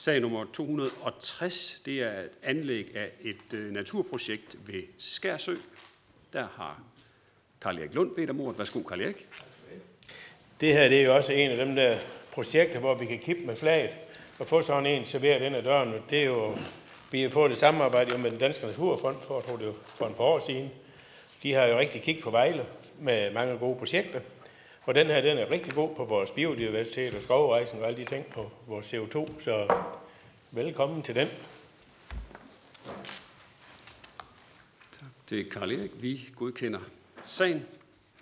Sag nummer 260, det er et anlæg af et naturprojekt ved Skærsø. Der har Karl Erik Lund bedt om ordet. Værsgo, Karl Erik. Det her det er jo også en af dem der projekter, hvor vi kan kippe med flaget og få sådan en serveret ind ad døren. Det er jo, vi har fået et samarbejde med den Danske Naturfond for et par år siden. De har jo rigtig kigget på Vejle med mange gode projekter. Og den her, den er rigtig god på vores biodiversitet og skovrejsen og alle de ting på vores CO2. Så velkommen til den. Tak til Karl Erik. Vi godkender sagen.